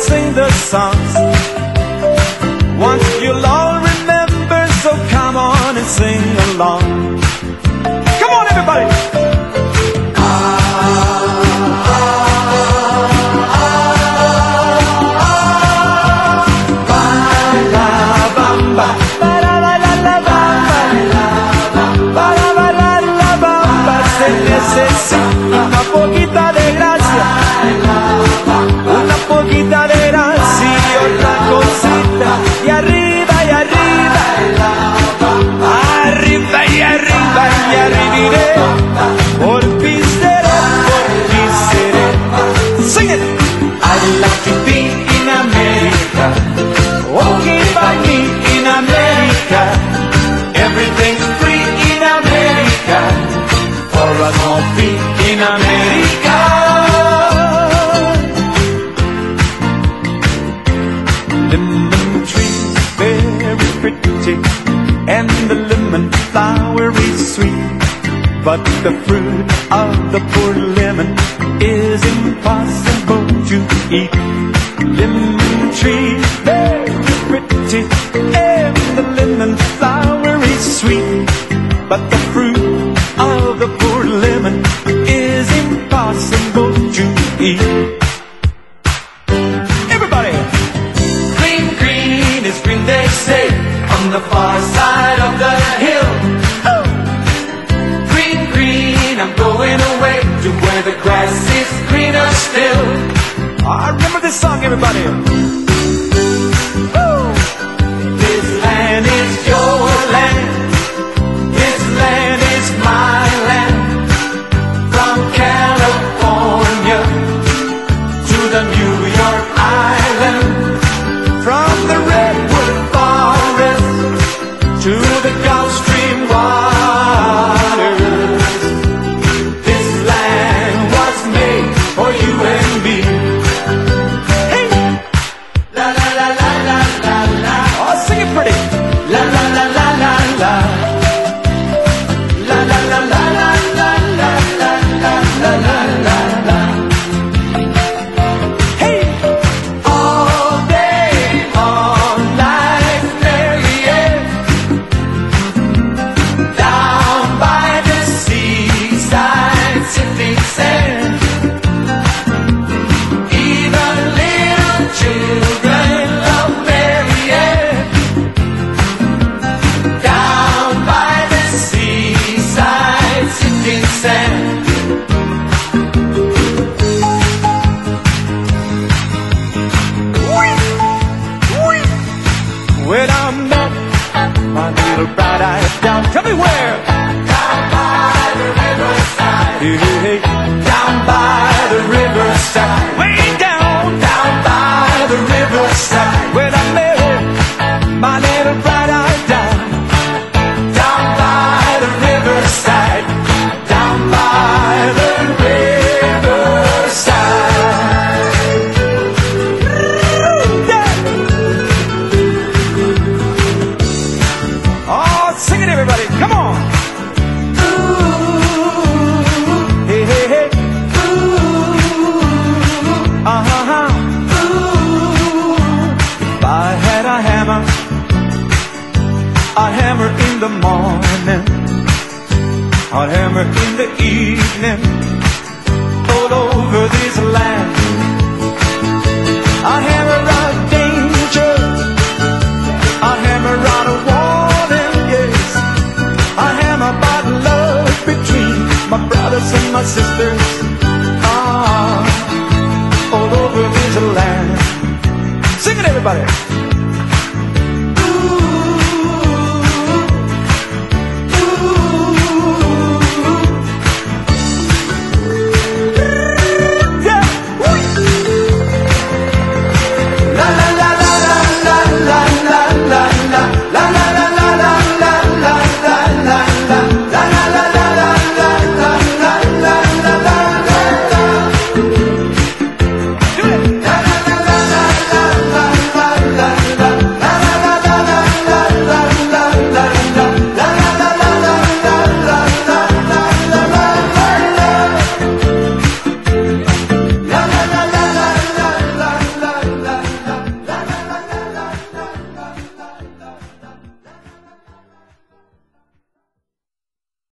sing the songs. Once you'll all remember, so come on and sing along. Come on, everybody! Se necesita una poquita de gracia, una poquita de gracia y otra cosita, y arriba y arriba, arriba y arriba y arribiré, por ti seré, sing it. I'd like to be in America, walking by me in America, everything's free in America, for us all free in America. Lemon tree, very pretty, and the lemon flower is sweet, but the fruit of the poor lemon is impossible to eat. Lemon tree, very pretty, and the lemon flower is sweet, but the fruit of the poor lemon is impossible to eat. Everybody! Green, green is green, they say, on the far side of the hill. Oh. Green, green, I'm going away to where the grass is greener still. I remember this song, everybody. Woo. This land is your land. This land is my land. From California to the New York Island, from the Redwood Forest to the Gulf Stream waters. This land was made for you and me. Hey! La la la la la la la. Oh, sing it pretty. La la la la la la. La la la la la la la la la la la la. Hey! All day, all night, Marianne, down by the seaside, sifting sand. Even little children love Marianne, down by the seaside, sifting sand. When I met my little bright-eyed down, tell me where? Down by the riverside. Hey, hey, hey. Down by the riverside. Way down, down by the riverside. When I met my little bright-eyed down, down by the riverside. Down by the riverside. Yeah. Oh, sing it, everybody. Come on. Ooh, hey, hey, hey. Ooh, uh-huh. Ooh. If I had a hammer, I'd hammer in the morning, I'd hammer in the evening, all over this land. I'd hammer out danger, I'd hammer out a warning, yes. I'd hammer about love between my brothers and my sisters, all over this land. Sing it, everybody.